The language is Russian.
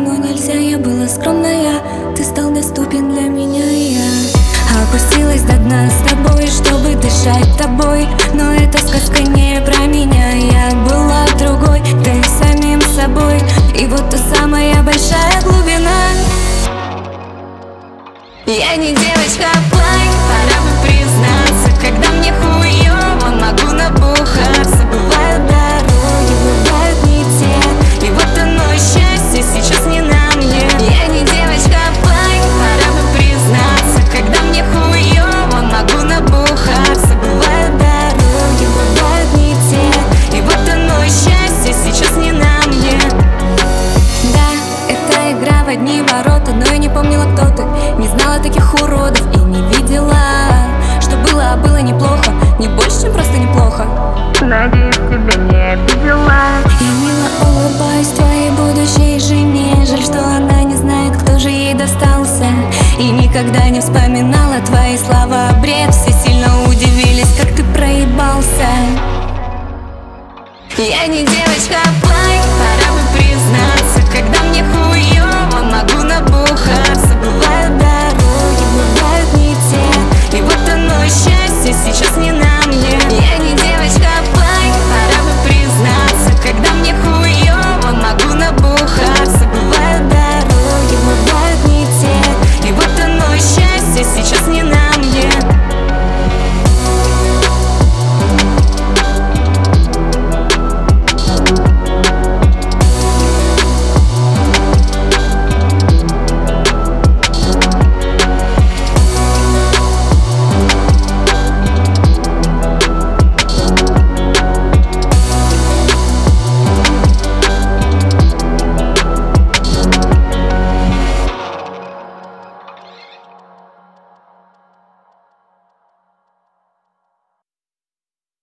но нельзя, я была скромная. Ты стал доступен для меня, и я опустилась до дна с тобой, чтобы дышать тобой. Но эта сказка не про меня, я была другой, да и самим собой. И вот та самая большая глубина. Я не девочка плай, пора бы признаться. Когда мне хуёво, могу набухаться. Бывают дороги, бывают не те, и вот оно счастье сейчас не на мне. Я не девочка плай, пора бы признаться. Когда мне хуёво, могу набухаться. Бывают дороги, бывают не те, и вот оно счастье сейчас не на мне. Да, это игра в одни ворота, но я не помнила, кто ты. Не знала таких уродов и не видела, что было, а было неплохо. Не больше, чем просто неплохо. Надеюсь, тебя не обидела. Я мило улыбаюсь твоей будущей жене. Жаль, что она не знает, кто же ей достался, и никогда не вспоминала твои слова бред. Все сильно удивились, как ты проебался. Я не девочка.